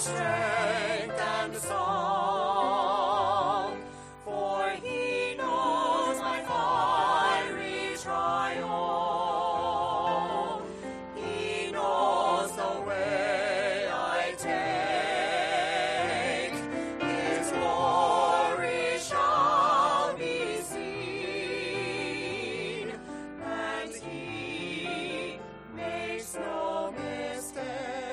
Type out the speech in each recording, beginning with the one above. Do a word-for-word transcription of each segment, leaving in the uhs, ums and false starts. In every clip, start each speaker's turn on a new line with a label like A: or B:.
A: strength and song, for he knows my fiery trial. He knows the way I take. His glory shall be seen, and he makes no mistake.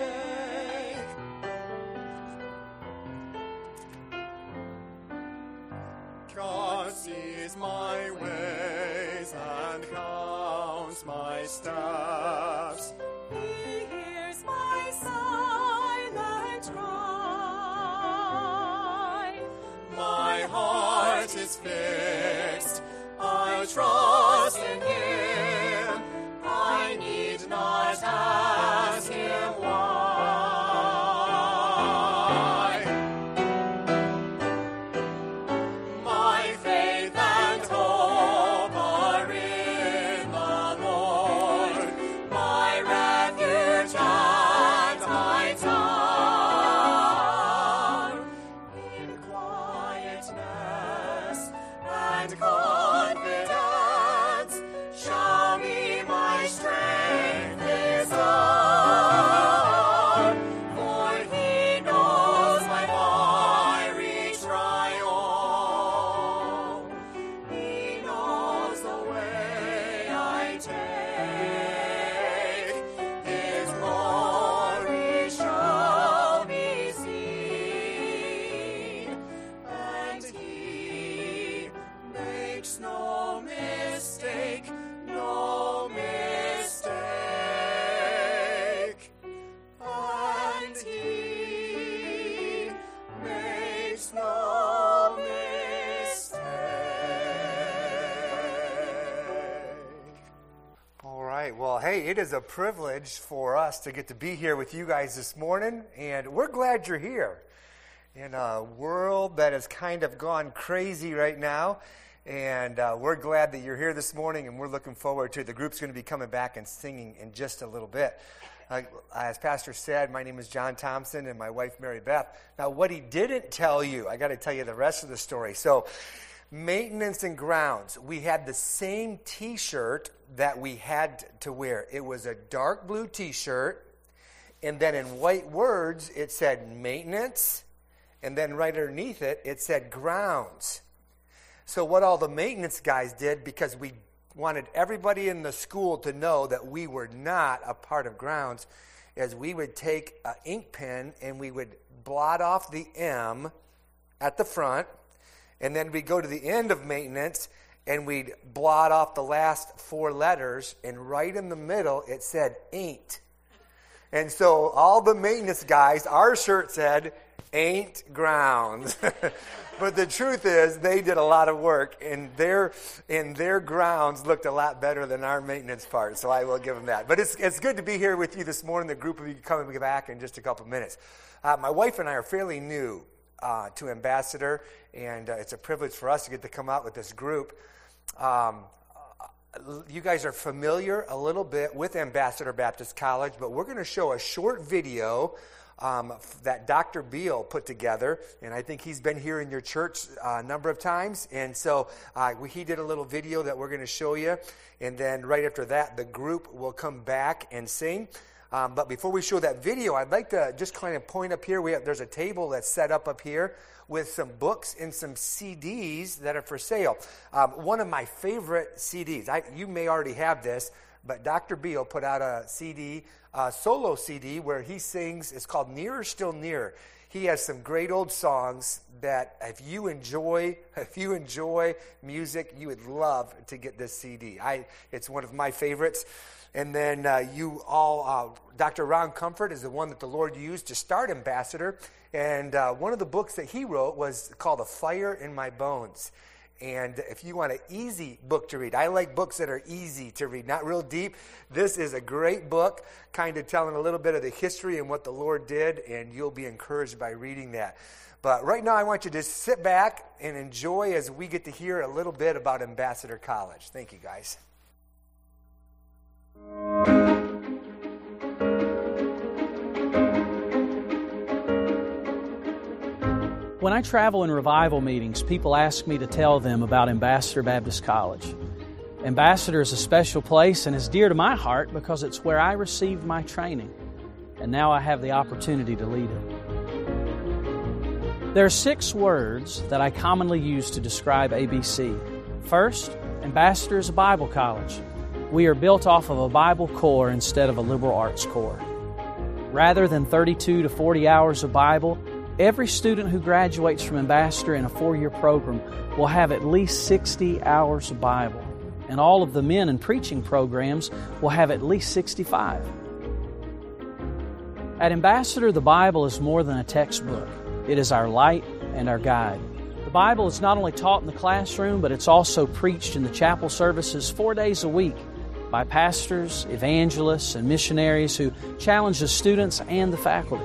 A: God sees my ways and counts my steps. He hears my silent cry. My heart is fixed. I trust in him. I need not ask him why. My faith and hope are in the Lord, my refuge and my tower. In quietness and confidence shall be my strength is up, for he knows my fiery trial. He knows the way I take. His glory shall be seen, and he makes no mistake, no mistake, and he makes no mistake.
B: All right. Well, hey, it is a privilege for us to get to be here with you guys this morning, and we're glad you're here. In a world that has kind of gone crazy right now, and uh, we're glad that you're here this morning, and we're looking forward to it. The group's going to be coming back and singing in just a little bit. Uh, as Pastor said, my name is John Thompson, and my wife, Mary Beth. Now, what he didn't tell you, I got to tell you the rest of the story. So, maintenance and grounds. We had the same T-shirt that we had to wear. It was a dark blue T-shirt, and then in white words, it said maintenance, and then right underneath it, it said grounds. So what all the maintenance guys did, because we wanted everybody in the school to know that we were not a part of grounds, is we would take an ink pen and we would blot off the M at the front, and then we'd go to the end of maintenance and we'd blot off the last four letters, and right in the middle it said ain't. And so all the maintenance guys, our shirt said ain't grounds. But the truth is, they did a lot of work, and their and their grounds looked a lot better than our maintenance part, so I will give them that. But it's it's good to be here with you this morning. The group will be coming back in just a couple minutes. Uh, my wife and I are fairly new uh, to Ambassador, and uh, it's a privilege for us to get to come out with this group. Um, you guys are familiar a little bit with Ambassador Baptist College, but we're going to show a short video Um, that Doctor Beal put together, and I think he's been here in your church uh, a number of times, and so uh, we, he did a little video that we're going to show you, and then right after that, the group will come back and sing. Um, but before we show that video, I'd like to just kind of point up here. We have, there's a table that's set up up here with some books and some C Ds that are for sale. Um, one of my favorite C Ds, I, you may already have this, but Doctor Beal put out a C D, a solo C D, where he sings. It's called Nearer Still Nearer. He has some great old songs that if you enjoy, if you enjoy music, you would love to get this C D. I, it's one of my favorites. And then uh, you all, uh, Doctor Ron Comfort is the one that the Lord used to start Ambassador. And uh, one of the books that he wrote was called A Fire in My Bones. And if you want an easy book to read, I like books that are easy to read, not real deep. This is a great book, kind of telling a little bit of the history and what the Lord did, and you'll be encouraged by reading that. But right now, I want you to sit back and enjoy as we get to hear a little bit about Ambassador College. Thank you, guys.
C: When I travel in revival meetings, people ask me to tell them about Ambassador Baptist College. Ambassador is a special place and is dear to my heart because it's where I received my training, and now I have the opportunity to lead it. There are six words that I commonly use to describe A B C. First, Ambassador is a Bible college. We are built off of a Bible core instead of a liberal arts core. Rather than thirty-two to forty hours of Bible, every student who graduates from Ambassador in a four-year program will have at least sixty hours of Bible, and all of the men in preaching programs will have at least sixty-five. At Ambassador, the Bible is more than a textbook. It is our light and our guide. The Bible is not only taught in the classroom, but it's also preached in the chapel services four days a week by pastors, evangelists, and missionaries who challenge the students and the faculty.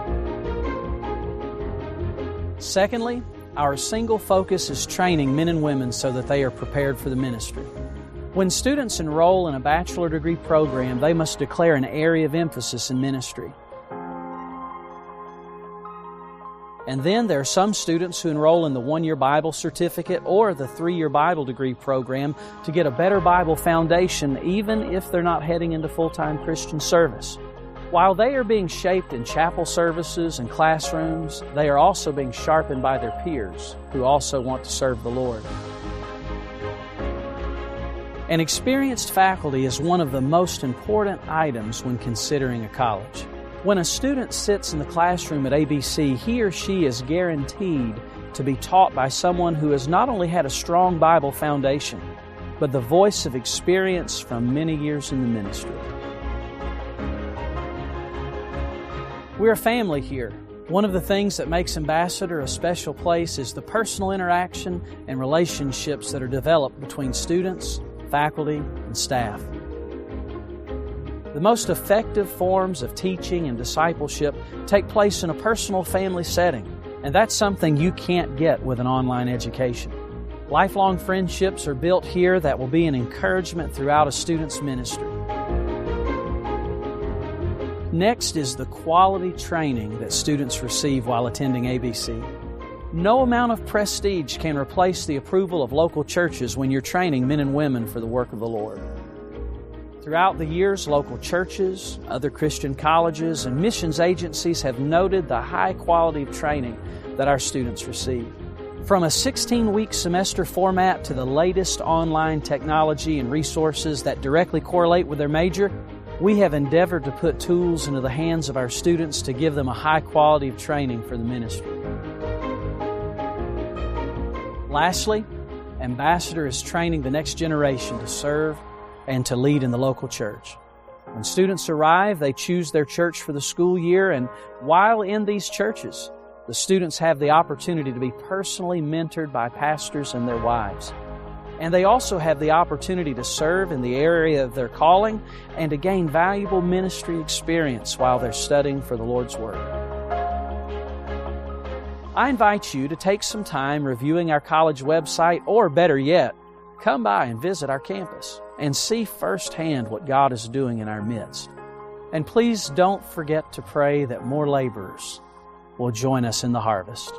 C: Secondly, our single focus is training men and women so that they are prepared for the ministry. When students enroll in a bachelor degree program, they must declare an area of emphasis in ministry. And then there are some students who enroll in the one-year Bible certificate or the three-year Bible degree program to get a better Bible foundation, even if they're not heading into full-time Christian service. While they are being shaped in chapel services and classrooms, they are also being sharpened by their peers who also want to serve the Lord. An experienced faculty is one of the most important items when considering a college. When a student sits in the classroom at A B C, he or she is guaranteed to be taught by someone who has not only had a strong Bible foundation, but the voice of experience from many years in the ministry. We're a family here. One of the things that makes Ambassador a special place is the personal interaction and relationships that are developed between students, faculty, and staff. The most effective forms of teaching and discipleship take place in a personal family setting, and that's something you can't get with an online education. Lifelong friendships are built here that will be an encouragement throughout a student's ministry. Next is the quality training that students receive while attending A B C. No amount of prestige can replace the approval of local churches when you're training men and women for the work of the Lord. Throughout the years, local churches, other Christian colleges, and missions agencies have noted the high quality of training that our students receive. From a sixteen-week semester format to the latest online technology and resources that directly correlate with their major, we have endeavored to put tools into the hands of our students to give them a high quality of training for the ministry. Lastly, Ambassador is training the next generation to serve and to lead in the local church. When students arrive, they choose their church for the school year, and while in these churches, the students have the opportunity to be personally mentored by pastors and their wives. And they also have the opportunity to serve in the area of their calling and to gain valuable ministry experience while they're studying for the Lord's Word. I invite you to take some time reviewing our college website, or better yet, come by and visit our campus and see firsthand what God is doing in our midst. And please don't forget to pray that more laborers will join us in the harvest.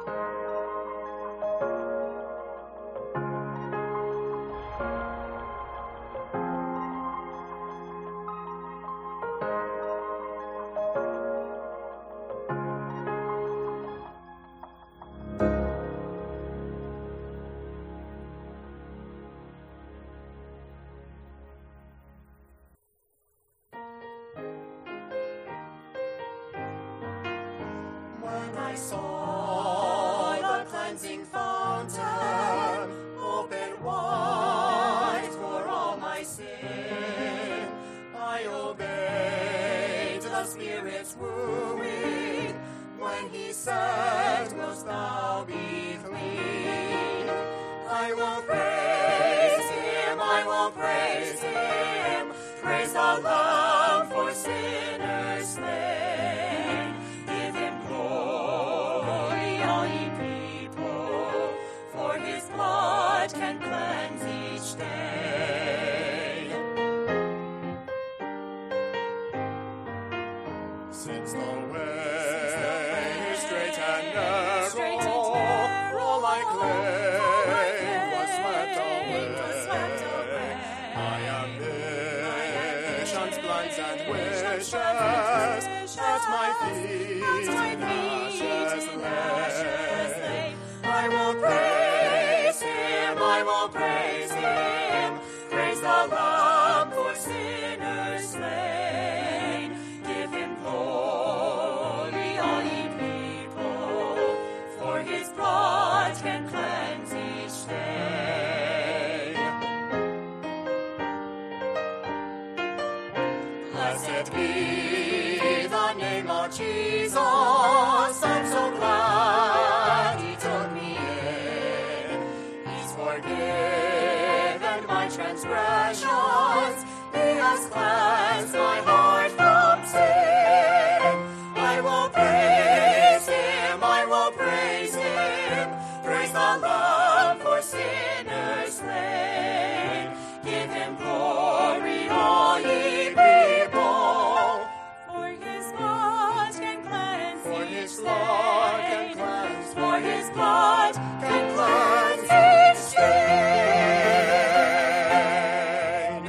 A: When I saw the cleansing fountain open wide for all my sin, I obeyed the Spirit's wooing when He said, "Wilt thou be clean?" I will praise Him, I will praise Him, praise the Lamb for sinners slain. Give Him glory, all ye people, for His blood can cleanse each day. Since the way is straight and narrow, dreams and wishes at my feet in ashes lay. I will praise him, I will praise him, praise the Lamb for sinners slain. Give him glory, all ye people, for his blood can cleanse each stain. Blessed be the name of Jesus, I'm so glad he took me in. He's forgiven my transgressions, he has cleansed my heart from sin. I will praise him, I will praise him, praise the Lamb for sinners slain. Give him glory, all ye people, for his blood can cleanse for his blood can cleanse for his blood can cleanse each stain.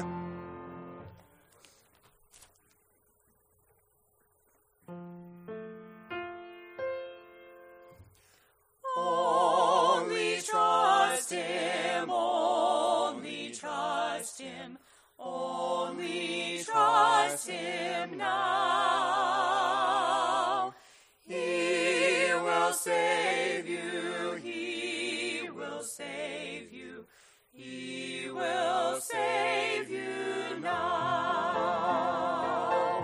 A: Only trust him, only trust him, only trust him now. He will save you, he will save you, he will save you now.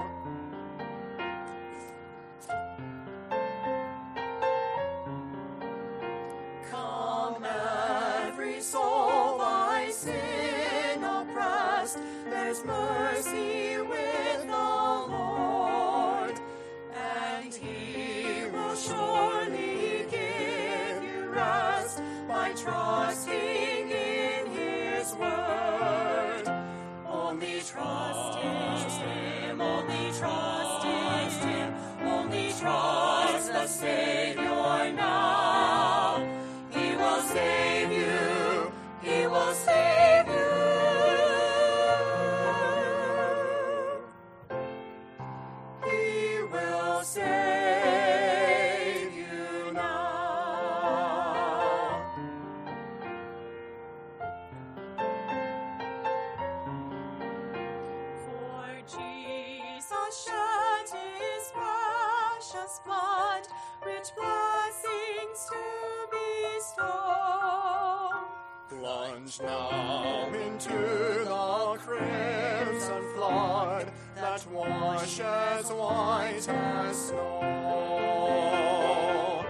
A: Come every soul by sin oppressed, there's mercy with the Lord, and he will surely give you rest by trusting in his word. Only trust him, only trust him, only trust the Savior now. He will save you, he will save you. He will save you now. For Jesus shed his precious blood, rich blessings to bestow. Plunge now into the crimson flood that washes white as snow.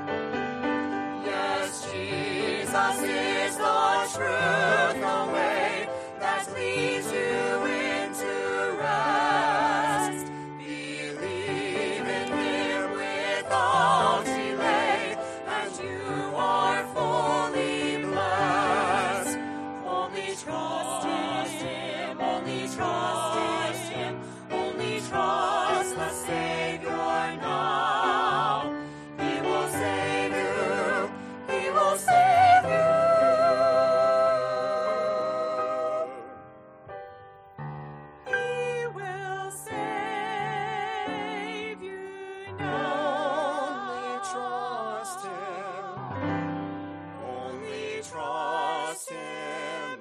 A: Yes, Jesus is the truth, the way that leads you into rest. Believe in him without delay, and you are fully blessed. Only trust him, only trust him, only trust the Savior now. He will save you, he will save you. He will save you now. Only trust him, only trust him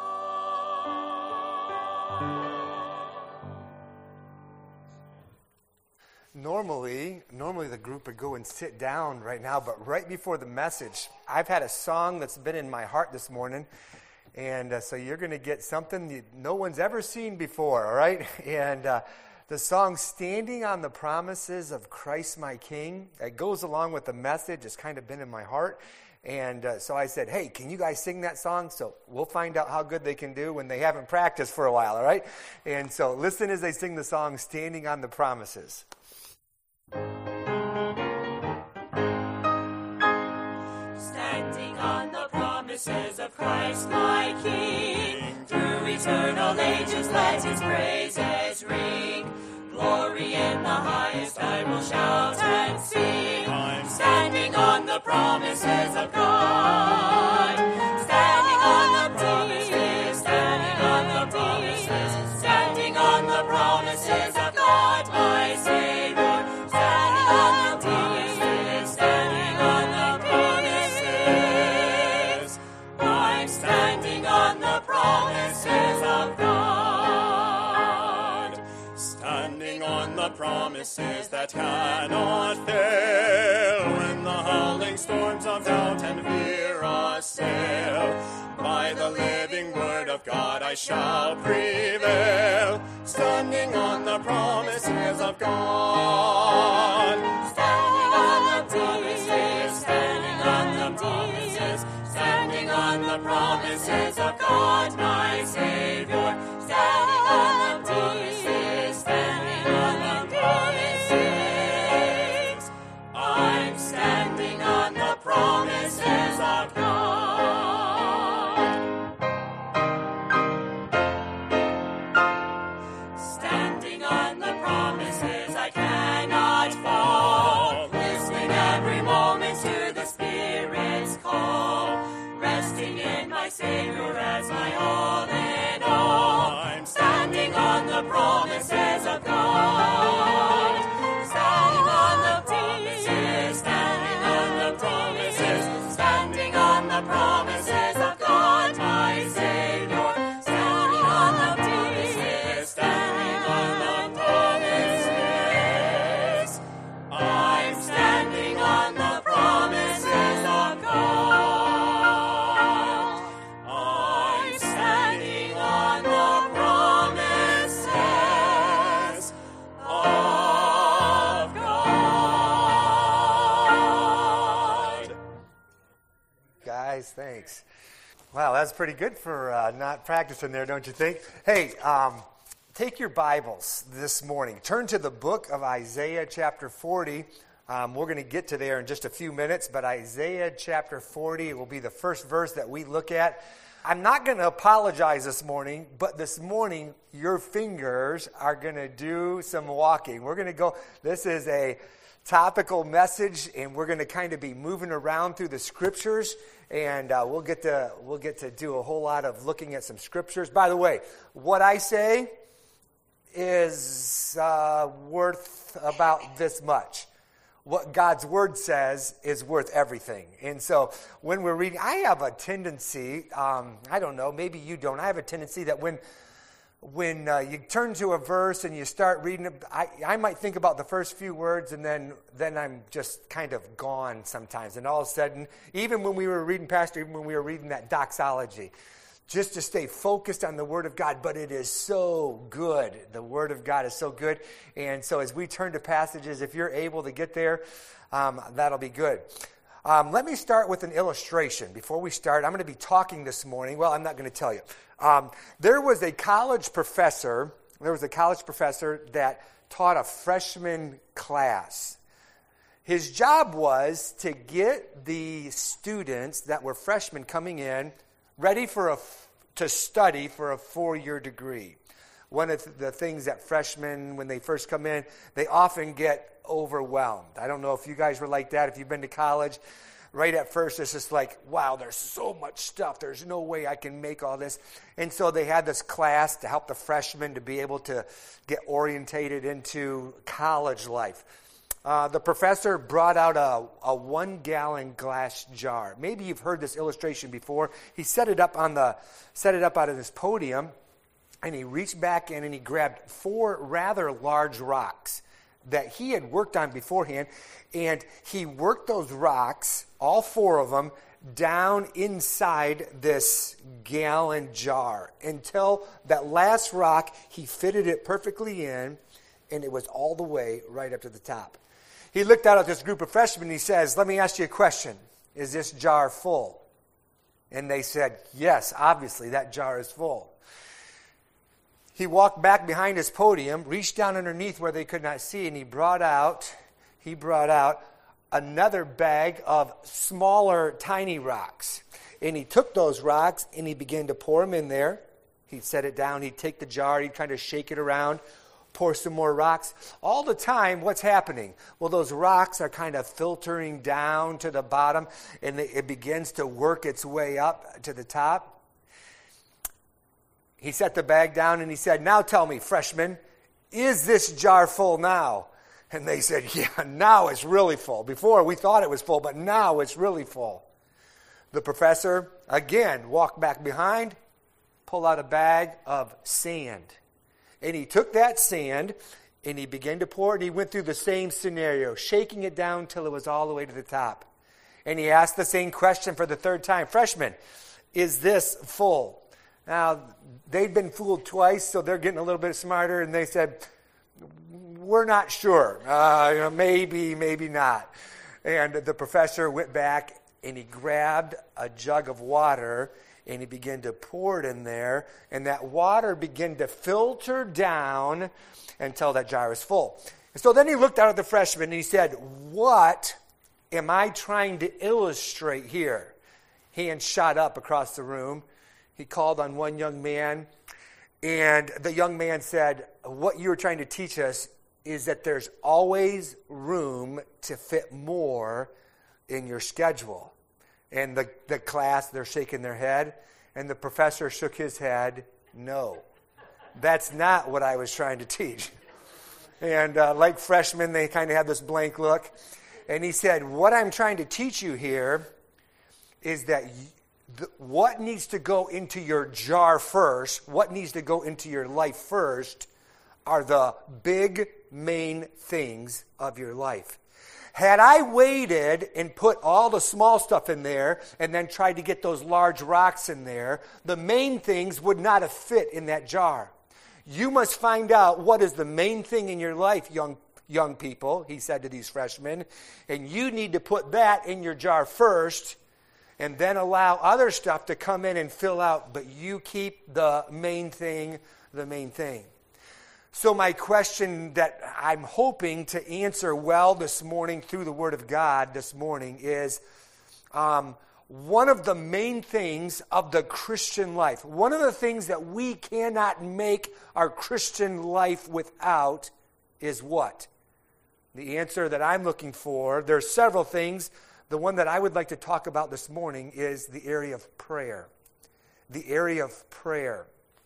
B: Normally, normally the group would go and sit down right now, but right before the message, I've had a song that's been in my heart this morning, and uh, so you're going to get something that no one's ever seen before, all right? And uh, the song Standing on the Promises of Christ My King, it goes along with the message. It's kind of been in my heart. And uh, so I said, hey, can you guys sing that song? So we'll find out how good they can do when they haven't practiced for a while, all right? And so listen as they sing the song Standing on the Promises.
A: Standing on the promises of Christ my King, through eternal ages let his praises ring. Glory in the highest I will shout and sing. I'm standing on the promises of God. Standing on the promises, standing on the promises, standing on the promises promises that cannot fail. When the howling storms of doubt and fear assail, by the living word of God I shall prevail, standing on the promises of God. Standing on the promises, standing on the promises, standing on the promises of God, my Savior. Standing on the promises, standing on the promises. I'm standing on the promises of God. Standing on the promises, I cannot fall. Listening every moment to the Spirit's call. Resting in my Savior as my all in all. I'm standing on the promises of God. Standing on the promises, standing on the promises, standing on the promises of God, my Savior. Standing on the promises, standing on the promises. I'm standing on the promises of God. I'm standing on the promises of God.
B: Guys, thanks. Wow, that's pretty good for uh, not practicing there, don't you think? Hey, um, take your Bibles this morning. Turn to the book of Isaiah chapter forty. Um, we're going to get to there in just a few minutes, but Isaiah chapter forty will be the first verse that we look at. I'm not going to apologize this morning, but this morning your fingers are going to do some walking. We're going to go, this is a topical message, and we're going to kind of be moving around through the scriptures, and uh, we'll get to we'll get to do a whole lot of looking at some scriptures. By the way, what I say is uh, worth about this much. What God's Word says is worth everything. And so when we're reading, I have a tendency, um, I don't know, maybe you don't, I have a tendency that when when uh, you turn to a verse and you start reading it, I, I might think about the first few words and then then I'm just kind of gone sometimes. And all of a sudden, even when we were reading, Pastor, even when we were reading that doxology, just to stay focused on the Word of God, but it is so good. The Word of God is so good. And so as we turn to passages, if you're able to get there, um, that'll be good. Um, let me start with an illustration. Before we start, I'm going to be talking this morning. Well, I'm not going to tell you. Um, there was a college professor, there was a college professor that taught a freshman class. His job was to get the students that were freshmen coming in ready for a, to study for a four-year degree. One of the things that freshmen, when they first come in, they often get overwhelmed. I don't know if you guys were like that. If you've been to college, right at first it's just like, wow, there's so much stuff. There's no way I can make all this. And so they had this class to help the freshmen to be able to get orientated into college life. Uh, the professor brought out a, a one-gallon glass jar. Maybe you've heard this illustration before. He set it up on the set it up out of this podium, and he reached back in and he grabbed four rather large rocks that he had worked on beforehand, and he worked those rocks, all four of them, down inside this gallon jar until that last rock, he fitted it perfectly in, and it was all the way right up to the top. He looked out at this group of freshmen and he says, let me ask you a question. Is this jar full? And they said, yes, obviously that jar is full. He walked back behind his podium, reached down underneath where they could not see, and he brought out, he brought out another bag of smaller, tiny rocks. And he took those rocks and he began to pour them in there. He'd set it down, he'd take the jar, he'd kind of shake it around, pour some more rocks. All the time, what's happening? Well, those rocks are kind of filtering down to the bottom, and it begins to work its way up to the top. He set the bag down and he said, now tell me, freshmen, is this jar full now? And they said, yeah, now it's really full. Before we thought it was full, but now it's really full. The professor, again, walked back behind, pulled out a bag of sand. And he took that sand And he began to pour, and he went through the same scenario, shaking it down till it was all the way to the top. And he asked the same question for the third time. Freshmen, is this full? Now, they'd been fooled twice, so they're getting a little bit smarter, and they said, we're not sure. Uh, you know, maybe, maybe not. And the professor went back, and he grabbed a jug of water, and he began to pour it in there, and that water began to filter down until that jar was full. And so then he looked out at the freshmen, and he said, what am I trying to illustrate here? Hand shot up across the room. He called on one young man, and the young man said, what you were trying to teach us is that there's always room to fit more in your schedule. And the, the class, they're shaking their head, and the professor shook his head, no. That's not what I was trying to teach. And uh, like freshmen, they kind of had this blank look. And he said, what I'm trying to teach you here is that y- the, what needs to go into your jar first, what needs to go into your life first, are the big main things of your life. Had I waited and put all the small stuff in there and then tried to get those large rocks in there, the main things would not have fit in that jar. You must find out what is the main thing in your life, young young people, he said to these freshmen, and you need to put that in your jar first and then allow other stuff to come in and fill out, but you keep the main thing the main thing. So my question that I'm hoping to answer well this morning through the Word of God this morning is um, one of the main things of the Christian life, one of the things that we cannot make our Christian life without is what? The answer that I'm looking for, there's several things. The one that I would like to talk about this morning is the area of prayer. The area of prayer.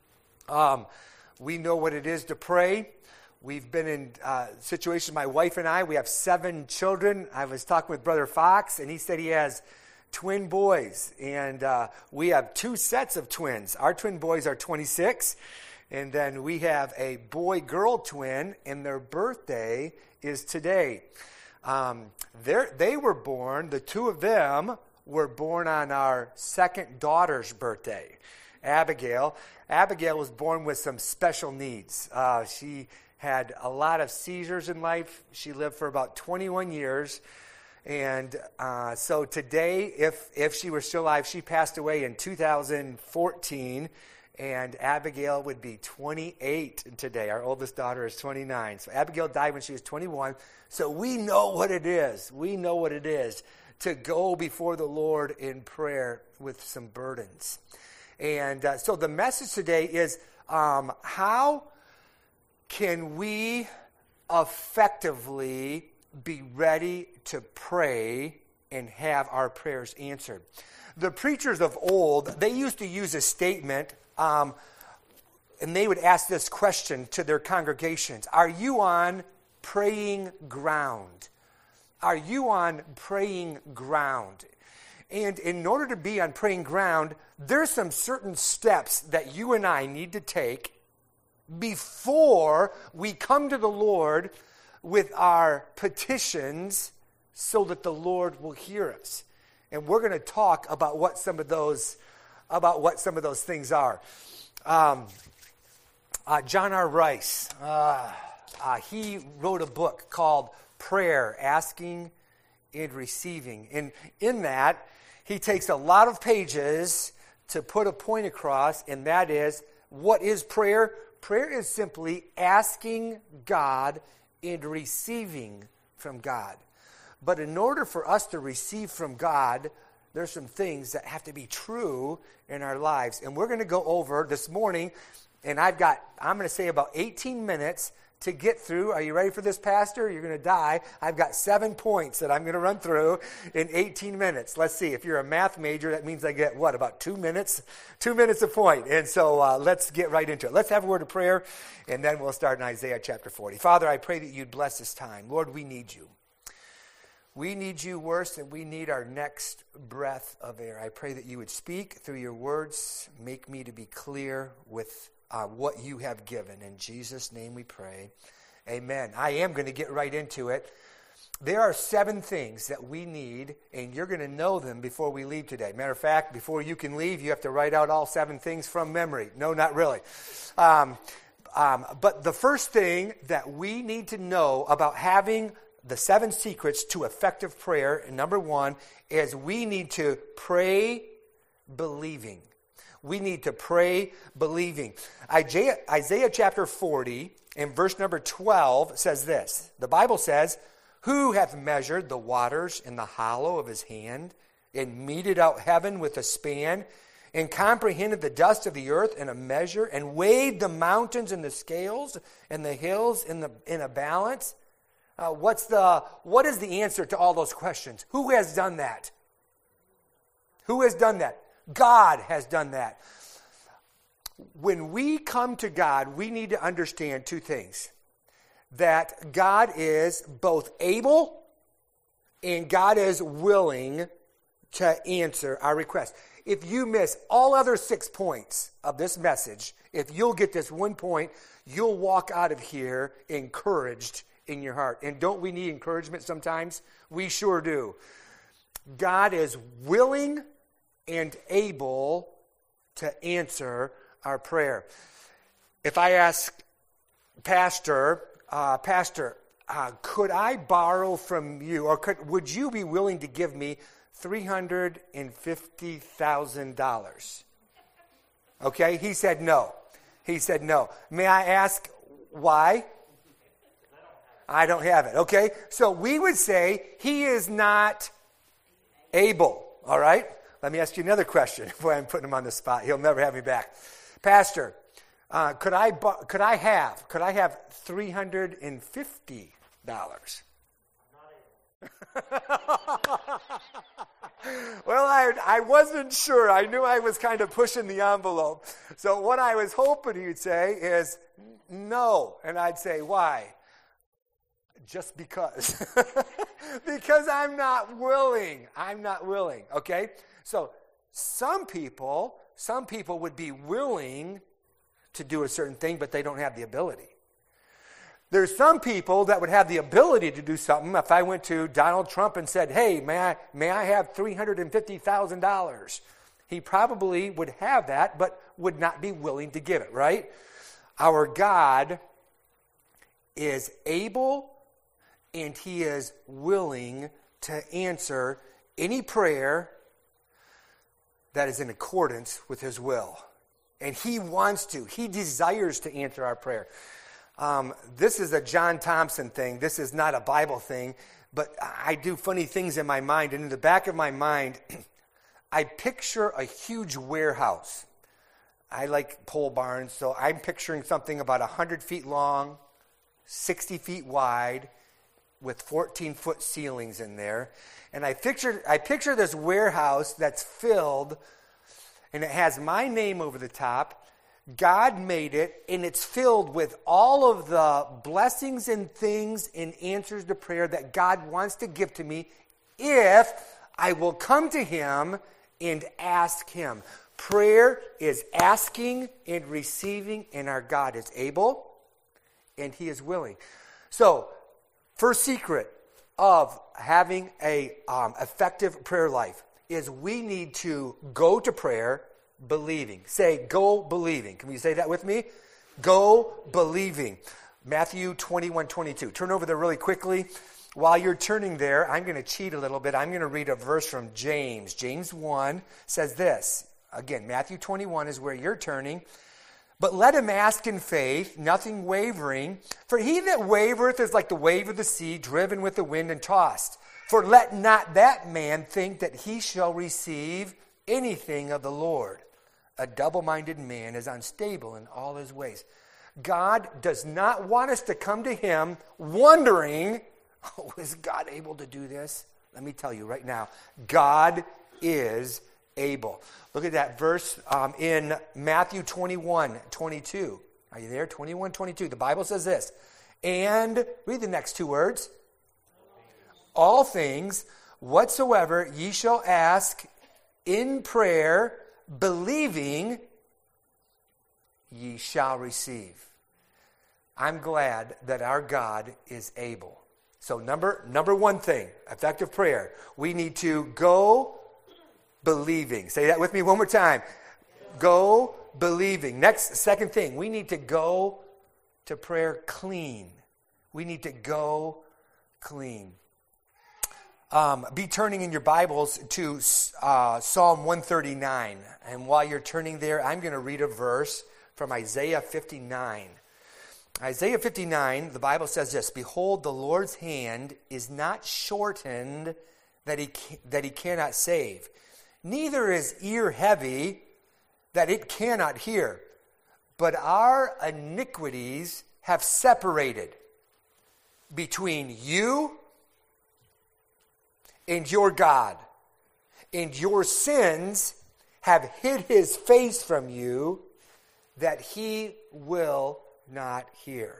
B: Um, we know what it is to pray. We've been in uh, situations, my wife and I, we have seven children. I was talking with Brother Fox, and he said he has twin boys. And uh, we have two sets of twins. Our twin boys are twenty-six. And then we have a boy-girl twin, and their birthday is today. Um, they were born, the two of them were born on our second daughter's birthday, Abigail. Abigail was born with some special needs. Uh, she had a lot of seizures in life. She lived for about twenty-one years. And uh, so today, if, if she were still alive, she passed away in two thousand fourteen. And Abigail would be twenty-eight today. Our oldest daughter is twenty-nine. So Abigail died when she was twenty-one. So we know what it is. We know what it is to go before the Lord in prayer with some burdens. And uh, so the message today is um, how can we effectively be ready to pray and have our prayers answered? The preachers of old, they used to use a statement, um, and they would ask this question to their congregations. Are you on praying ground? Are you on praying ground? And in order to be on praying ground, there's some certain steps that you and I need to take before we come to the Lord with our petitions so that the Lord will hear us. And we're going to talk about what some of those about what some of those things are. Um, uh, John R. Rice, uh, uh, he wrote a book called Prayer, Asking and Receiving. And in that, he takes a lot of pages to put a point across, and that is, what is prayer? Prayer is simply asking God and receiving from God. But in order for us to receive from God, there's some things that have to be true in our lives. And we're going to go over this morning, and I've got, I'm going to say about eighteen minutes to get through. Are you ready for this, Pastor? You're going to die. I've got seven points that I'm going to run through in eighteen minutes. Let's see. If you're a math major, that means I get, what, about two minutes? Two minutes a point. And so uh, let's get right into it. Let's have a word of prayer, and then we'll start in Isaiah chapter forty. Father, I pray that you'd bless this time. Lord, we need you. We need you worse than we need our next breath of air. I pray that you would speak through your words, make me to be clear with uh, what you have given. In Jesus' name we pray. Amen. I am going to get right into it. There are seven things that we need, and you're going to know them before we leave today. Matter of fact, before you can leave, you have to write out all seven things from memory. No, not really. Um, um, but the first thing that we need to know about having the seven secrets to effective prayer, number one, is we need to pray believing. We need to pray believing. Isaiah, Isaiah chapter forty and verse number twelve says this. The Bible says, "Who hath measured the waters in the hollow of his hand, and meted out heaven with a span, and comprehended the dust of the earth in a measure, and weighed the mountains in the scales, and the hills in the in a balance?" Uh, what's the what is the answer to all those questions? Who has done that? Who has done that? God has done that. When we come to God, we need to understand two things. That God is both able and God is willing to answer our request. If you miss all other six points of this message, if you'll get this one point, you'll walk out of here encouraged in your heart. And don't we need encouragement sometimes? We sure do. God is willing and able to answer our prayer. If I ask Pastor, uh, Pastor, uh, could I borrow from you, or could, would you be willing to give me three hundred fifty thousand dollars? Okay, he said no. He said no. May I ask why? I don't have it. Okay, so we would say he is not able. All right, let me ask you another question before I'm putting him on the spot. He'll never have me back. Pastor, uh, could I could I have could I have three hundred and fifty dollars? Well, I I wasn't sure. I knew I was kind of pushing the envelope. So what I was hoping you'd say is no, and I'd say why? Just because. Because I'm not willing. I'm not willing. Okay? So some people, some people would be willing to do a certain thing, but they don't have the ability. There's some people that would have the ability to do something. If I went to Donald Trump and said, hey, may I, may I have three hundred fifty thousand dollars? He probably would have that, but would not be willing to give it, right? Our God is able and he is willing to answer any prayer that is in accordance with his will. And he wants to. He desires to answer our prayer. Um, this is a John Thompson thing. This is not a Bible thing. But I do funny things in my mind. And in the back of my mind, I picture a huge warehouse. I like pole barns. So I'm picturing something about one hundred feet long, sixty feet wide, with fourteen-foot ceilings in there. And I picture, I picture this warehouse that's filled, and it has my name over the top. God made it, and it's filled with all of the blessings and things and answers to prayer that God wants to give to me if I will come to him and ask him. Prayer is asking and receiving, and our God is able, and he is willing. So, first secret of having a um, effective prayer life is we need to go to prayer believing. Say, go believing. Can we say that with me? Go believing. Matthew twenty-one twenty-two. Turn over there really quickly. While you're turning there, I'm going to cheat a little bit. I'm going to read a verse from James. James one says this. Again, Matthew twenty-one is where you're turning. But let him ask in faith, nothing wavering. For he that wavereth is like the wave of the sea, driven with the wind and tossed. For let not that man think that he shall receive anything of the Lord. A double-minded man is unstable in all his ways. God does not want us to come to him wondering, oh, is God able to do this? Let me tell you right now, God is able. Look at that verse um, in Matthew twenty-one twenty-two. Are you there? twenty-one twenty-two. The Bible says this. And, read the next two words. All things whatsoever ye shall ask in prayer, believing, ye shall receive. I'm glad that our God is able. So number number one thing, effective prayer, we need to go believing. Say that with me one more time. Go believing. Next, second thing, we need to go to prayer clean. We need to go clean. Um, be turning in your Bibles to uh, Psalm one thirty-nine. And while you're turning there, I'm going to read a verse from Isaiah fifty-nine. Isaiah fifty-nine, the Bible says this, "Behold, the Lord's hand is not shortened that he ca- that he cannot save, neither is ear heavy that it cannot hear. But our iniquities have separated between you and your God, and your sins have hid his face from you, that he will not hear."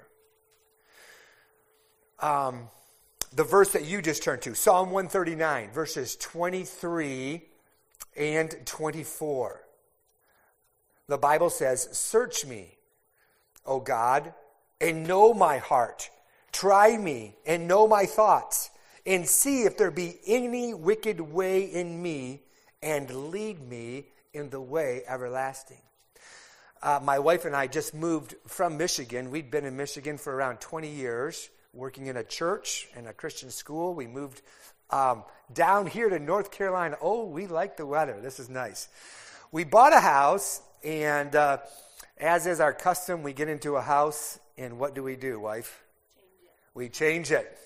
B: Um, the verse that you just turned to, Psalm one thirty-nine, verses twenty-three and twenty-four. The Bible says, "Search me, O God, and know my heart. Try me and know my thoughts, and see if there be any wicked way in me, and lead me in the way everlasting." Uh, my wife and I just moved from Michigan. We'd been in Michigan for around twenty years, working in a church and a Christian school. We moved um, down here to North Carolina. Oh, we like the weather. This is nice. We bought a house, and uh, as is our custom, we get into a house, and what do we do, wife? Change it. We change it.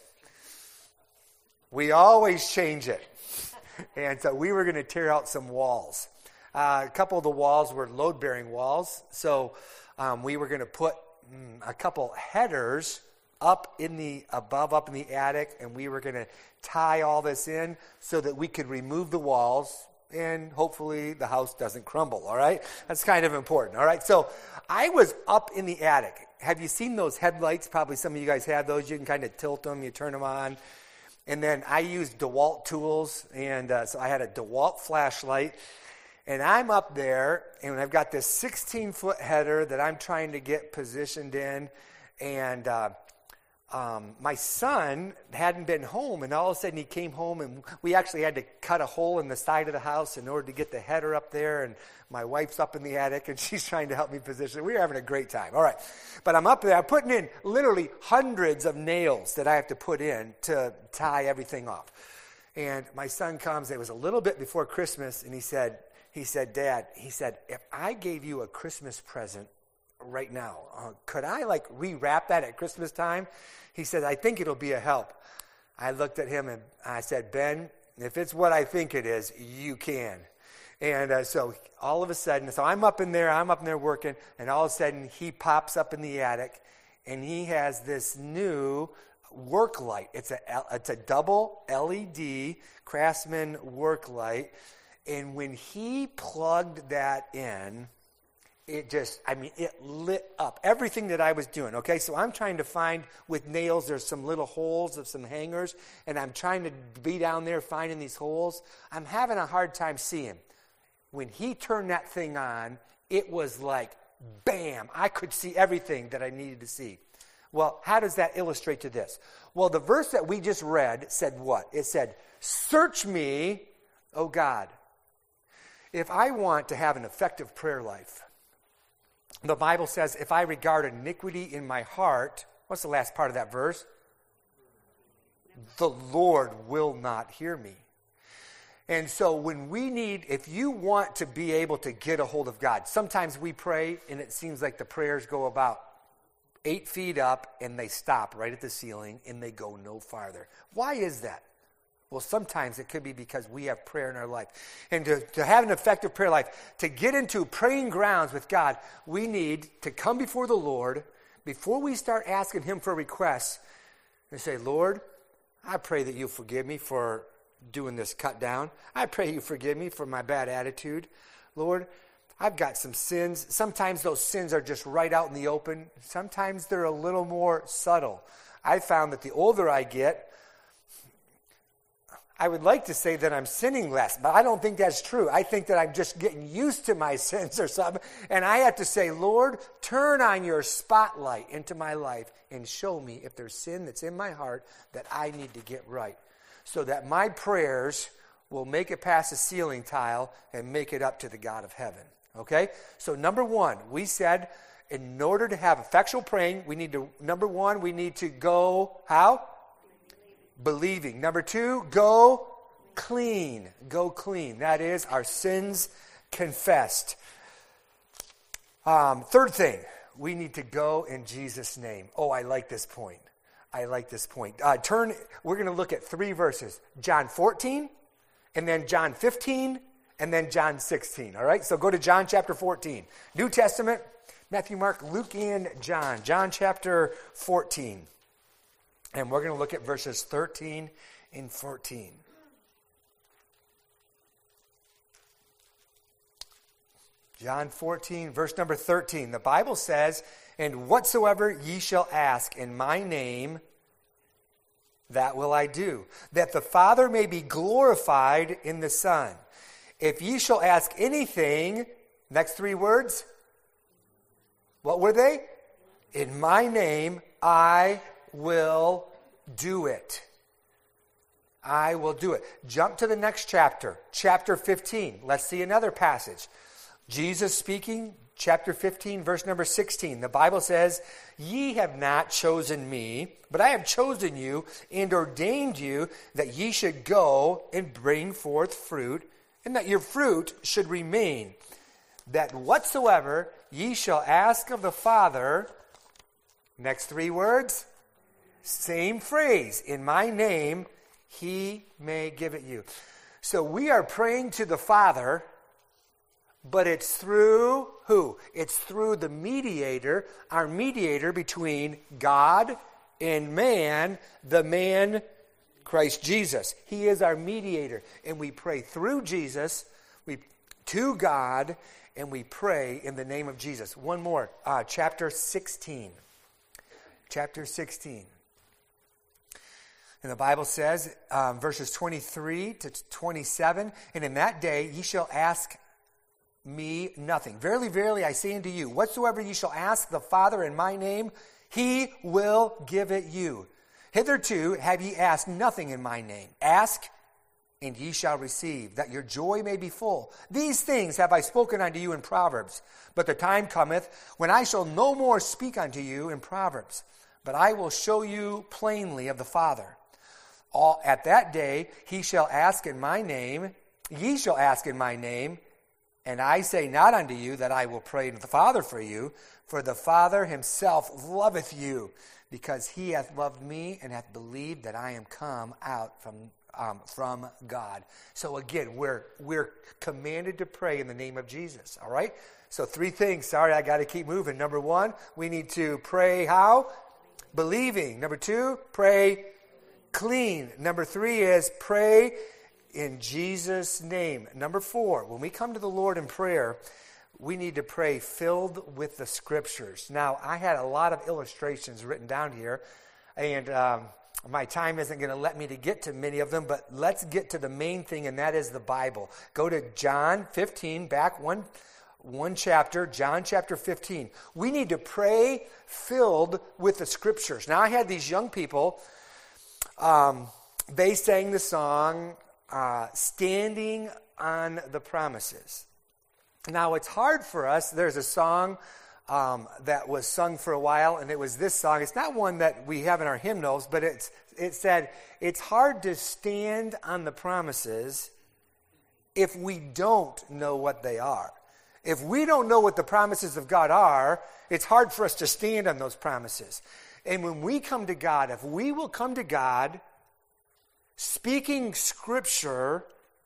B: We always change it. And so we were going to tear out some walls. Uh, a couple of the walls were load-bearing walls, so um, we were going to put mm, a couple headers up in the above, up in the attic, and we were going to tie all this in so that we could remove the walls, and hopefully the house doesn't crumble. All right, that's kind of important. All right, so I was up in the attic. Have you seen those headlights? Probably some of you guys have those. You can kind of tilt them, you turn them on. And then I used DeWalt tools, and uh, so I had a DeWalt flashlight. And I'm up there, and I've got this sixteen-foot header that I'm trying to get positioned in. And uh, um, my son hadn't been home, and all of a sudden he came home, and we actually had to cut a hole in the side of the house in order to get the header up there. And my wife's up in the attic, and she's trying to help me position it. We were having a great time. All right. But I'm up there. I'm putting in literally hundreds of nails that I have to put in to tie everything off. And my son comes. It was a little bit before Christmas, and he said, He said, "Dad," he said, "if I gave you a Christmas present right now, uh, could I like rewrap that at Christmas time?" He said, "I think it'll be a help." I looked at him and I said, "Ben, if it's what I think it is, you can." And uh, so all of a sudden, so I'm up in there, I'm up in there working, and all of a sudden he pops up in the attic, and he has this new work light. It's a it's a double L E D Craftsman work light. And when he plugged that in, it just, I mean, it lit up everything that I was doing, okay? So I'm trying to find, with nails, there's some little holes of some hangers, and I'm trying to be down there finding these holes. I'm having a hard time seeing. When he turned that thing on, it was like, bam, I could see everything that I needed to see. Well, how does that illustrate to this? Well, the verse that we just read said what? It said, "Search me, O God." If I want to have an effective prayer life, the Bible says, if I regard iniquity in my heart, what's the last part of that verse? The Lord will not hear me. And so when we need, if you want to be able to get a hold of God, sometimes we pray and it seems like the prayers go about eight feet up and they stop right at the ceiling and they go no farther. Why is that? Well, sometimes it could be because we have prayer in our life. And to, to have an effective prayer life, to get into praying grounds with God, we need to come before the Lord before we start asking him for requests and say, "Lord, I pray that you forgive me for doing this cut down. I pray you forgive me for my bad attitude. Lord, I've got some sins." Sometimes those sins are just right out in the open. Sometimes they're a little more subtle. I found that the older I get, I would like to say that I'm sinning less, but I don't think that's true. I think that I'm just getting used to my sins or something. And I have to say, Lord, turn on your spotlight into my life and show me if there's sin that's in my heart that I need to get right, so that my prayers will make it past the ceiling tile and make it up to the God of heaven. Okay? So number one, we said in order to have effectual praying, we need to, number one, we need to go, how? Believing. Number two, go clean. Go clean. That is our sins confessed. Um, third thing, we need to go in Jesus' name. Oh, I like this point. I like this point. Uh, turn. We're going to look at three verses. John fourteen, and then John fifteen, and then John sixteen. All right? So go to John chapter fourteen. New Testament, Matthew, Mark, Luke, and John. John chapter fourteen. And we're going to look at verses thirteen and fourteen. John fourteen, verse number thirteen. The Bible says, "And whatsoever ye shall ask in my name, that will I do, that the Father may be glorified in the Son. If ye shall ask anything," next three words, what were they? "In my name, I will do it." I will do it. Jump to the next chapter, chapter fifteen. Let's see another passage. Jesus speaking, chapter fifteen, verse number sixteen. The Bible says, "Ye have not chosen me, but I have chosen you and ordained you that ye should go and bring forth fruit, and that your fruit should remain, that whatsoever ye shall ask of the Father," next three words, same phrase, "in my name, he may give it you." So we are praying to the Father, but it's through who? It's through the mediator, our mediator between God and man, the man Christ Jesus. He is our mediator. And we pray through Jesus, we to God, and we pray in the name of Jesus. One more, uh, chapter sixteen. Chapter sixteen. And the Bible says, um, verses twenty-three to twenty-seven, "And in that day ye shall ask me nothing. Verily, verily, I say unto you, whatsoever ye shall ask the Father in my name, he will give it you. Hitherto have ye asked nothing in my name. Ask, and ye shall receive, that your joy may be full. These things have I spoken unto you in Proverbs. But the time cometh when I shall no more speak unto you in Proverbs, but I will show you plainly of the Father. All, at that day he shall ask in my name, ye shall ask in my name, and I say not unto you that I will pray to the Father for you, for the Father himself loveth you, because he hath loved me and hath believed that I am come out from um, from God." So again, we're we're commanded to pray in the name of Jesus. All right. So three things. Sorry, I got to keep moving. Number one, we need to pray how? Believing. Number two, pray clean. Number three is pray in Jesus' name. Number four, when we come to the Lord in prayer, we need to pray filled with the Scriptures. Now, I had a lot of illustrations written down here, and um, my time isn't going to let me to get to many of them, but let's get to the main thing, and that is the Bible. Go to John fifteen, back one, one chapter, John chapter fifteen. We need to pray filled with the Scriptures. Now, I had these young people, um, they sang the song, Uh, standing on the promises. Now, it's hard for us. There's a song um, that was sung for a while, and it was this song. It's not one that we have in our hymnals, but it's it said, "It's hard to stand on the promises if we don't know what they are." If we don't know what the promises of God are, it's hard for us to stand on those promises. And when we come to God, if we will come to God speaking Scripture,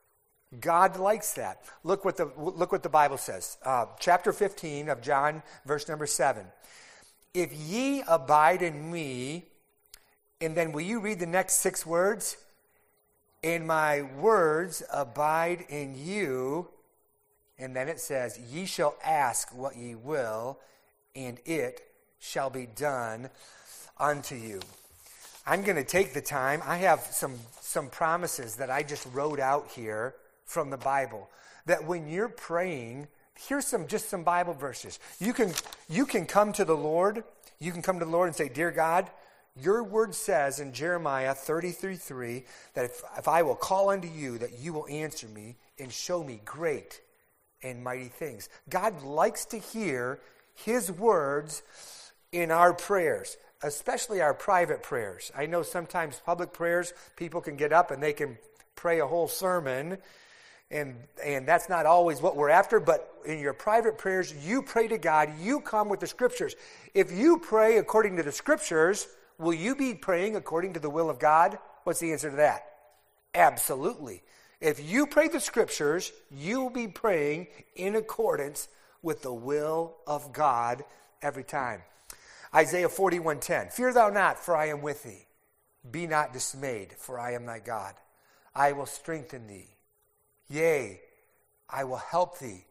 B: God likes that. Look what the look what the Bible says. Uh, chapter fifteen of John, verse number seven. "If ye abide in me," and then will you read the next six words? "And my words abide in you," and then it says, "Ye shall ask what ye will, and it shall be done unto you." I'm going to take the time. I have some, some promises that I just wrote out here from the Bible. That when you're praying, here's some just some Bible verses. You can you can come to the Lord. You can come to the Lord and say, Dear God, your word says in Jeremiah thirty-three three that if, if I will call unto you, that you will answer me and show me great and mighty things. God likes to hear his words in our prayers, especially our private prayers. I know sometimes public prayers, people can get up and they can pray a whole sermon, and and that's not always what we're after, but in your private prayers, you pray to God, you come with the Scriptures. If you pray according to the Scriptures, will you be praying according to the will of God? What's the answer to that? Absolutely. If you pray the Scriptures, you will be praying in accordance with the will of God every time. Isaiah forty-one ten, Fear thou not, for I am with thee. Be not dismayed, for I am thy God. I will strengthen thee. Yea, I will help thee.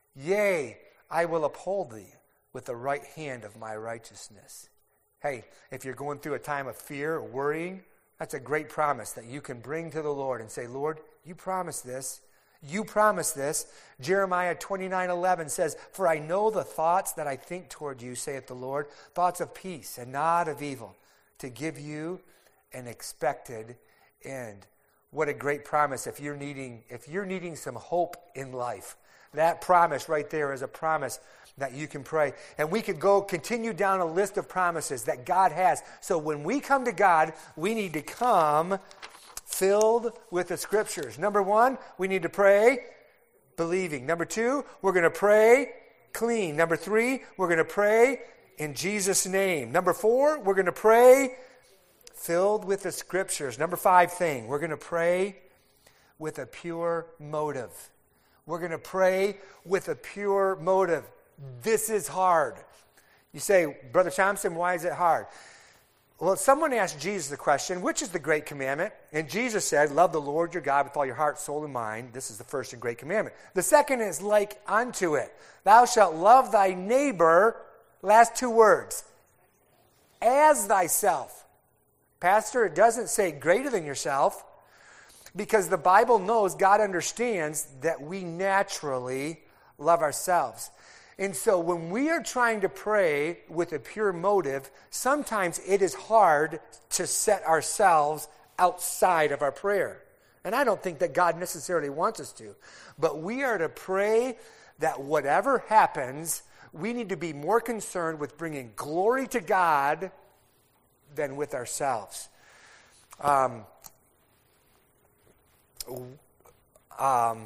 B: Yea, I will uphold thee with the right hand of my righteousness. Hey, if you're going through a time of fear or worrying, that's a great promise that you can bring to the Lord and say, Lord, you promised this. You promised this. Jeremiah twenty-nine eleven says, For I know the thoughts that I think toward you, saith the Lord, thoughts of peace and not of evil, to give you an expected end. What a great promise if you're needing if you're needing some hope in life. That promise right there is a promise that you can pray. And we could go continue down a list of promises that God has. So when we come to God, we need to come filled with the Scriptures. Number one, we need to pray believing. Number two, we're going to pray clean. Number three, we're going to pray in Jesus' name. Number four, we're going to pray filled with the Scriptures. Number five thing, we're going to pray with a pure motive. We're going to pray with a pure motive. This is hard. You say, Brother Thompson, why is it hard? Well, someone asked Jesus the question, which is the great commandment? And Jesus said, love the Lord your God with all your heart, soul, and mind. This is the first and great commandment. The second is like unto it. Thou shalt love thy neighbor, last two words, as thyself. Pastor, it doesn't say greater than yourself, because the Bible knows, God understands that we naturally love ourselves. And so when we are trying to pray with a pure motive, sometimes it is hard to set ourselves outside of our prayer. And I don't think that God necessarily wants us to. But we are to pray that whatever happens, we need to be more concerned with bringing glory to God than with ourselves. Um, um,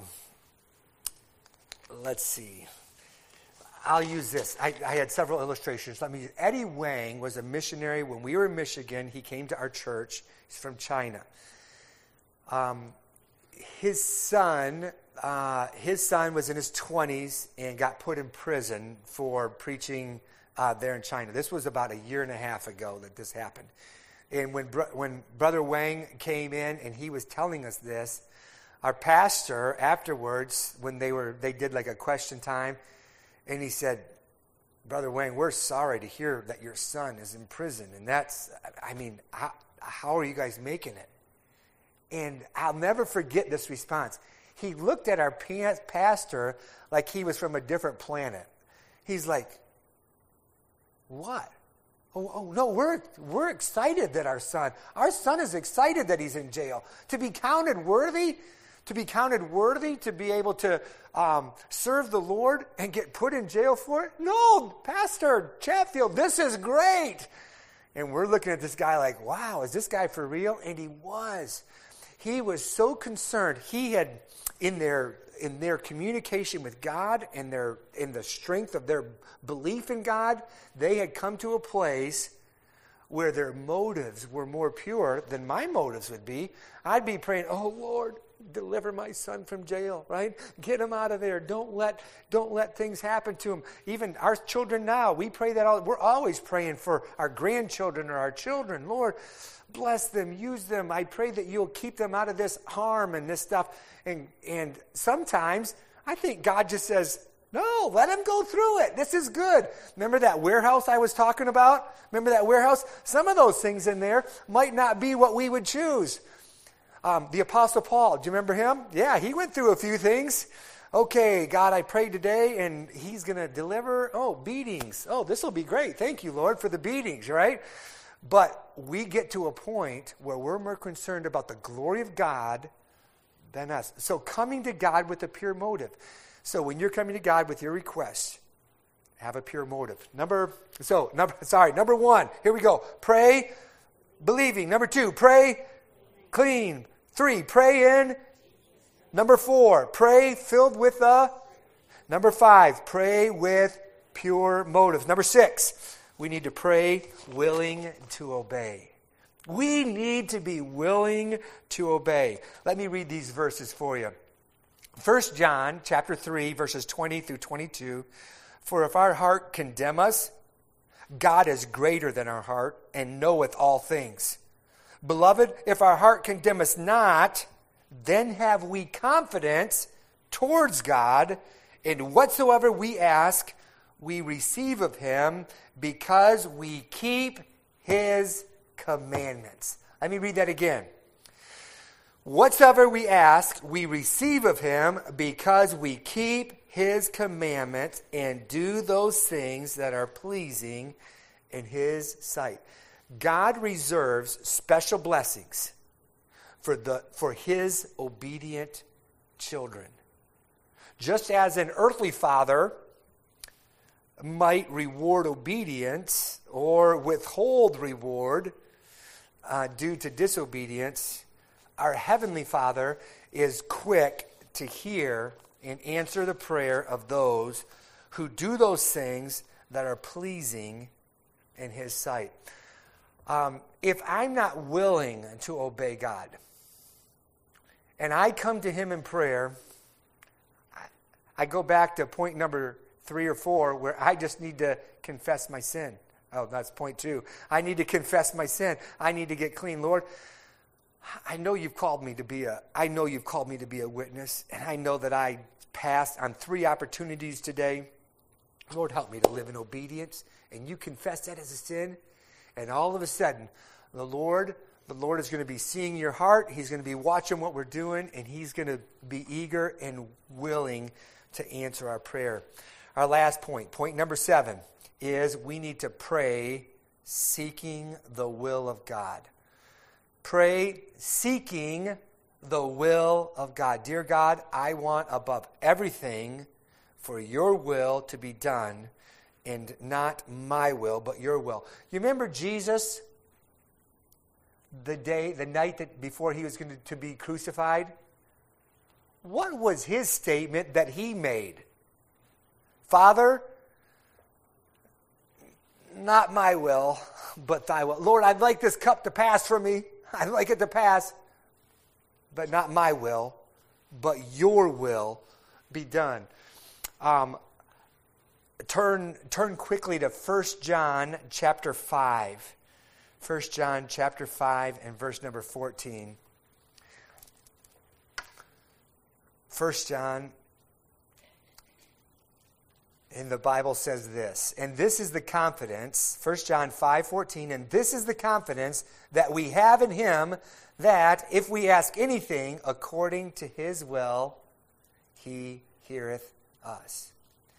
B: let's see. I'll use this. I, I had several illustrations. Let me. Eddie Wang was a missionary when we were in Michigan. He came to our church. He's from China. Um, his son, uh, his son was in his twenties and got put in prison for preaching uh, there in China. This was about a year and a half ago that this happened. And when bro- when Brother Wang came in and he was telling us this, our pastor afterwards, when they were they did like a question time. And he said, Brother Wang, we're sorry to hear that your son is in prison. And that's, I mean, how, how are you guys making it? And I'll never forget this response. He looked at our pastor like he was from a different planet. He's like, what? Oh, oh no, we're, we're excited that our son, our son is excited that he's in jail. To be counted worthy, to be counted worthy to be able to um, serve the Lord and get put in jail for it? No, Pastor Chatfield, this is great. And we're looking at this guy like, wow, is this guy for real? And he was. He was so concerned. He had, in their in their communication with God and their in the strength of their belief in God, they had come to a place where their motives were more pure than my motives would be. I'd be praying, oh, Lord, deliver my son from jail, right? Get him out of there. Don't let don't let things happen to him. Even our children now, we pray that all, we're always praying for our grandchildren or our children. Lord, bless them, use them. I pray that you'll keep them out of this harm and this stuff. And and sometimes I think God just says, No, let him go through it. This is good. Remember that warehouse I was talking about? Remember that warehouse? Some of those things in there might not be what we would choose. Um, the Apostle Paul, do you remember him? Yeah, he went through a few things. Okay, God, I prayed today, and he's going to deliver, oh, beatings. Oh, this will be great. Thank you, Lord, for the beatings, right? But we get to a point where we're more concerned about the glory of God than us. So coming to God with a pure motive. So when you're coming to God with your requests, have a pure motive. Number, so, number, sorry, number one, here we go. Pray, believing. Number two, pray, clean. Three, pray in. Number four, pray filled with the. Number five, pray with pure motives. Number six, we need to pray willing to obey. We need to be willing to obey. Let me read these verses for you. First John chapter three, verses twenty through twenty-two. For if our heart condemn us, God is greater than our heart and knoweth all things. Beloved, if our heart condemn us not, then have we confidence towards God, and whatsoever we ask, we receive of him, because we keep his commandments. Let me read that again. Whatsoever we ask, we receive of him, because we keep his commandments and do those things that are pleasing in his sight. God reserves special blessings for the for his obedient children. Just as an earthly father might reward obedience or withhold reward uh, due to disobedience, our Heavenly Father is quick to hear and answer the prayer of those who do those things that are pleasing in his sight. Um, if I'm not willing to obey God, and I come to him in prayer, I, I go back to point number three or four, where I just need to confess my sin. Oh, that's point two. I need to confess my sin. I need to get clean. Lord, I know you've called me to be a, I know you've called me to be a witness, and I know that I passed on three opportunities today. Lord, help me to live in obedience. And you confess that as a sin, and all of a sudden, the Lord, the Lord is going to be seeing your heart. He's going to be watching what we're doing, and he's going to be eager and willing to answer our prayer. Our last point, point number seven, is we need to pray seeking the will of God. Pray seeking the will of God. Dear God, I want above everything for your will to be done, and not my will, but your will. You remember Jesus, the day, the night that before he was going to, to be crucified? What was his statement that he made? Father, not my will, but thy will. Lord, I'd like this cup to pass from me. I'd like it to pass, but not my will, but your will be done. Um, turn turn quickly to First John chapter five. First John chapter five and verse number fourteen. First John, and the Bible says this, and this is the confidence, First John five fourteen, and this is the confidence that we have in him, that if we ask anything according to his will, he heareth us.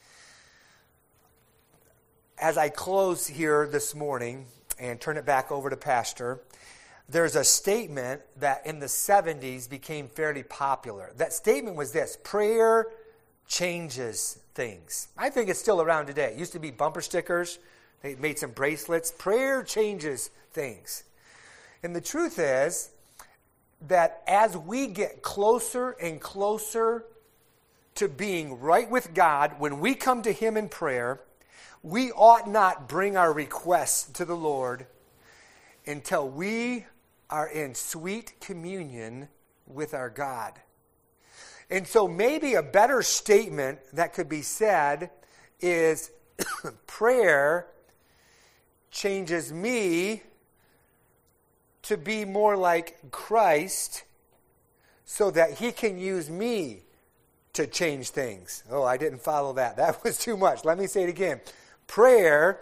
B: As I close here this morning and turn it back over to Pastor, there's a statement that in the seventies became fairly popular. That statement was this: prayer changes things. I think it's still around today. It used to be bumper stickers. They made some bracelets. Prayer changes things. And the truth is that as we get closer and closer to being right with God, when we come to him in prayer, we ought not bring our requests to the Lord until we are in sweet communion with our God. And so maybe a better statement that could be said is prayer changes me to be more like Christ so that he can use me to change things. Oh, I didn't follow that. That was too much. Let me say it again. Prayer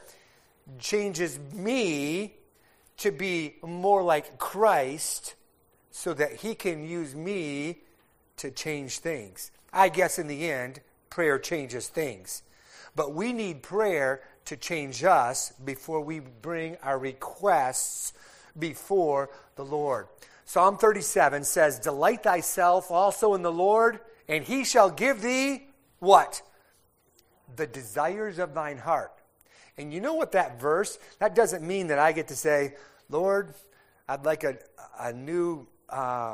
B: changes me to be more like Christ so that he can use me to change things. I guess in the end, prayer changes things. But we need prayer to change us before we bring our requests before the Lord. Psalm thirty-seven says, delight thyself also in the Lord, and he shall give thee what? The desires of thine heart. And you know what that verse, that doesn't mean that I get to say, Lord, I'd like a, a new uh,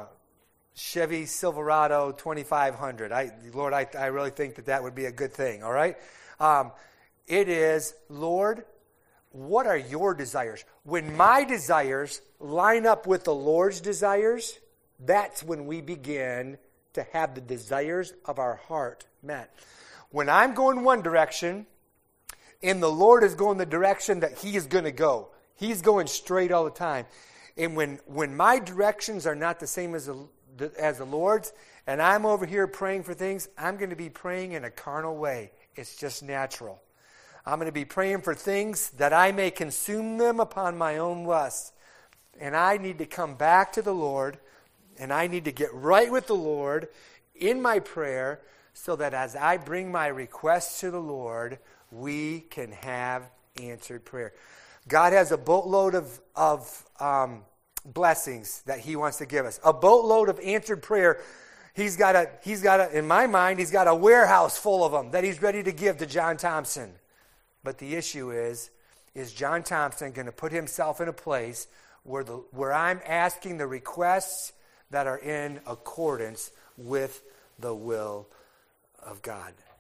B: Chevy Silverado twenty-five hundred. I, Lord, I, I really think that that would be a good thing, all right? Um, it is, Lord, what are your desires? When my desires line up with the Lord's desires, that's when we begin to have the desires of our heart met. When I'm going one direction, and the Lord is going the direction that he is going to go. He's going straight all the time. And when, when my directions are not the same as the, as the Lord's, and I'm over here praying for things, I'm going to be praying in a carnal way. It's just natural. I'm going to be praying for things that I may consume them upon my own lust. And I need to come back to the Lord, and I need to get right with the Lord in my prayer so that as I bring my requests to the Lord, we can have answered prayer. God has a boatload of, of um, blessings that he wants to give us. A boatload of answered prayer. He's got a, he's got a, in my mind, he's got a warehouse full of them that he's ready to give to John Thompson. But the issue is, is John Thompson going to put himself in a place where the where I'm asking the requests that are in accordance with the will of God?